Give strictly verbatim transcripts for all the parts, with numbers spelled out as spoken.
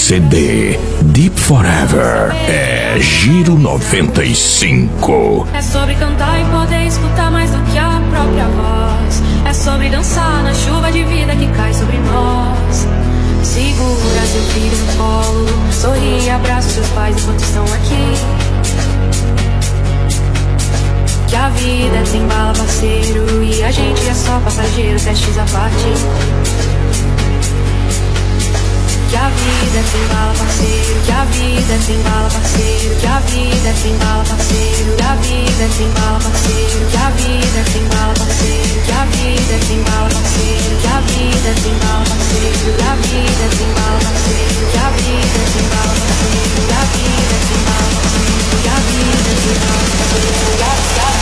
C D Deep Forever é Giro noventa e cinco. É sobre cantar e poder escutar mais do que a própria voz. É sobre dançar na chuva de vida que cai sobre nós. Segura seu filho no colo, sorri e abraça seus pais enquanto estão aqui. Que a vida tem bala, parceiro, e a gente é só passageiro, testes à parte. Que a vida tem bala, parceiro, que a vida tem bala, parceiro, que a vida tem bala, parceiro, que a vida tem bala, parceiro, que a vida tem bala, parceiro, que a vida tem bala, parceiro, que a vida tem bala, parceiro, que a vida tem bala, parceiro, que a vida tem bala, parceiro, que a vida tem bala, parceiro, que a vida tem bala, parceiro, que a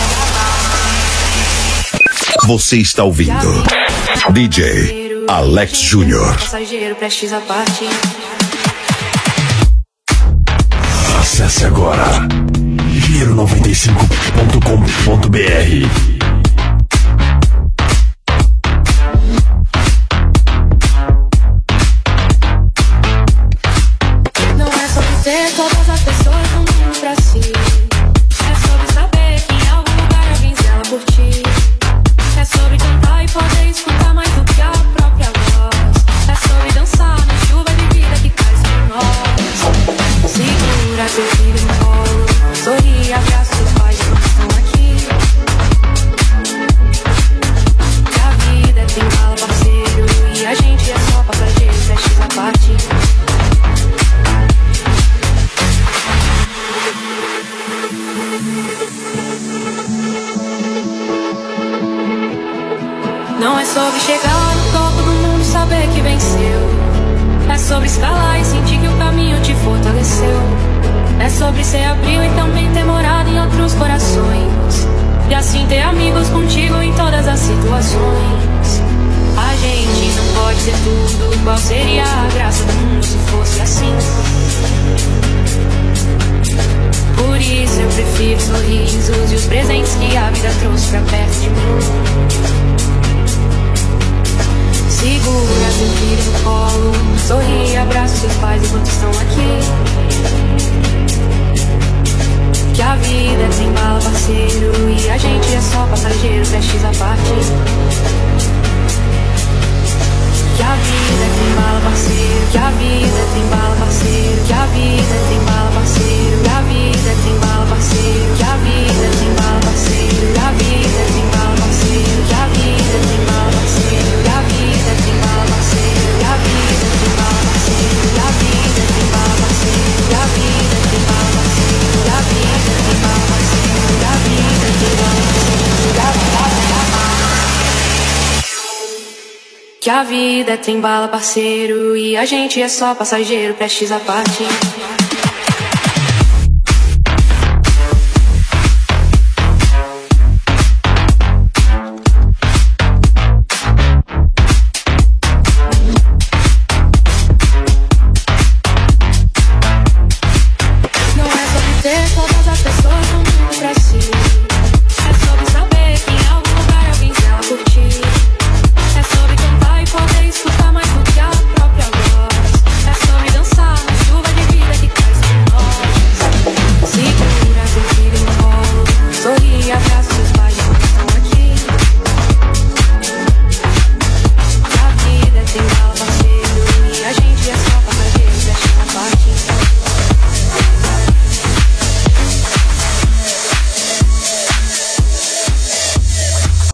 Você está ouvindo D J Alex Júnior. Passageiro, prestes à parte. Acesse agora giro noventa e cinco ponto com ponto b r. Não é sobre ter todas as pessoas do mundo pra si. É sobre saber que em algum lugar alguém zela por ti. É sobre cantar e poder escutar mais do que a própria voz. É sobre dançar na chuva de vida que cai sobre nós. Segura seu filho no colo, sorri e abraça seus pais enquanto estão aqui. Que a vida tem bala, parceiro, e a gente é só passageiro, prestes à parte. Não é sobre chegar no topo do mundo e saber que venceu. É sobre escalar e sentir que o caminho te fortaleceu. É sobre ser abril e também ter morado em outros corações. E assim ter amigos contigo em todas as situações. A gente não pode ser tudo. Qual seria a graça do mundo se fosse assim? Por isso eu prefiro sorrisos e os presentes que a vida trouxe pra perto de mim. Segura seu filho no colo, sorri e abraça seus pais enquanto estão aqui. Que a vida tem bala, parceiro, e a gente é só passageiro, prestes à parte. Que a vida tem bala, parceiro, que a vida tem bala, parceiro, que a vida tem bala, parceiro, que a vida tem bala, parceiro, que a vida tem bala, parceiro, que a vida tem bala, parceiro, que a vida tem bala, parceiro, que a vida tem bala, parceiro, que a vida tem bala, parceiro, que a vida tem bala, parceiro, que a vida tem bala, parceiro, que a vida tem bala, parceiro, que a vida tem bala, parceiro, que a Que a vida tem bala, parceiro, e a gente é só passageiro, prestes à parte.